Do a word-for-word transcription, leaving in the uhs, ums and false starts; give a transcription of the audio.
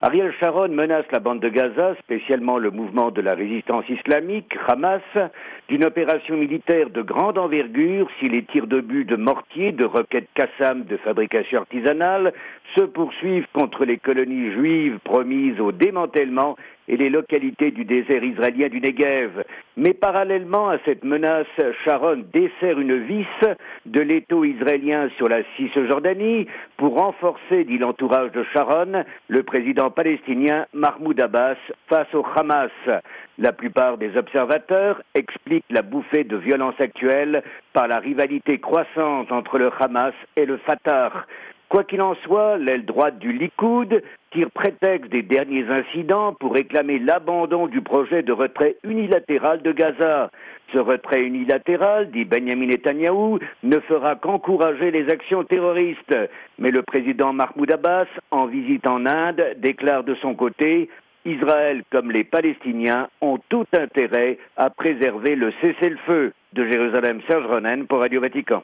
Ariel Sharon menace la bande de Gaza, spécialement le mouvement de la résistance islamique, Hamas, d'une opération militaire de grande envergure si les tirs de but de mortiers, de roquettes Qassam de fabrication artisanale se poursuivent contre les colonies juives promises au démantèlement et les localités du désert israélien du Negev. Mais parallèlement à cette menace, Sharon dessert une vis de l'étau israélien sur la Cisjordanie pour renforcer, dit l'entourage de Sharon, le président palestinien Mahmoud Abbas face au Hamas. La plupart des observateurs expliquent la bouffée de violence actuelle par la rivalité croissante entre le Hamas et le Fatah. Quoi qu'il en soit, l'aile droite du Likoud tire prétexte des derniers incidents pour réclamer l'abandon du projet de retrait unilatéral de Gaza. Ce retrait unilatéral, dit Benjamin Netanyahou, ne fera qu'encourager les actions terroristes. Mais le président Mahmoud Abbas, en visite en Inde, déclare de son côté « Israël comme les Palestiniens ont tout intérêt à préserver le cessez-le-feu ». De Jérusalem, Serge Ronen pour Radio Vatican.